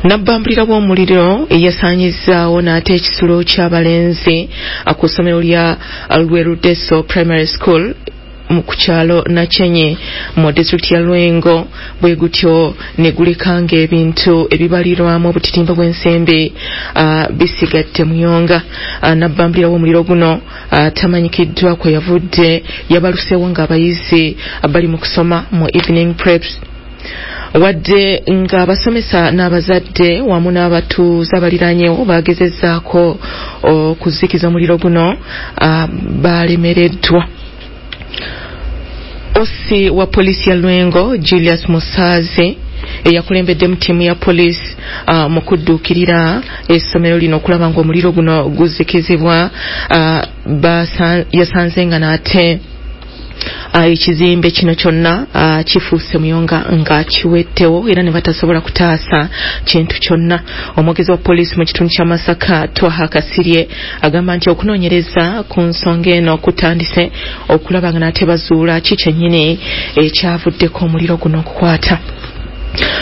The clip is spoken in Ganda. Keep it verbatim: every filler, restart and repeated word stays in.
Nabbambulira w'omuliro eyasaanyizaawo n'ate ekisulo ky'abalenzi ku ssomero lya Lwerudeso Primary School mu kukyalo Nakyenye mu district ya Lwengo bwe gutyo ne gulikanga ebintu ebibalirwamu obutitimba bw'ensembe uh, bisigadde muyonga. uh, Nabbambulira w'omuliro guno uh, tamanyikiddwa kwe yavudde, yabaluseewo ng'abayizi uh, bali mu kusoma mu evening preps. Wadde nga abasomesa n'abazadde wamu n'abatuuze abaliranyewo bagezezzaako okuzikiza omuliro guno uh, balemereddwa. Osi wa polisi ya Lwengo Julius Musaze eyakulembeddemu ttiimu ya polisi uh, mu kudduukirira essomero lino okulaba ng'omuliro guno guzikizibwa, uh, yasanze nga n'ate Uh, ekizimbe kino kyonna uh, kifuuse muyonga nga kiwettewo era ne batasobola kutaasa kintu kyonna. Omwogezi wa poliisi mu kitundu kya Masaka Twaha Kasirye agamba nti okunoonyereza ku nsonga eno kutandise okulaba nga n'ate bazuula ki kyennyini ekyavuddeko omuliro guno okukwata.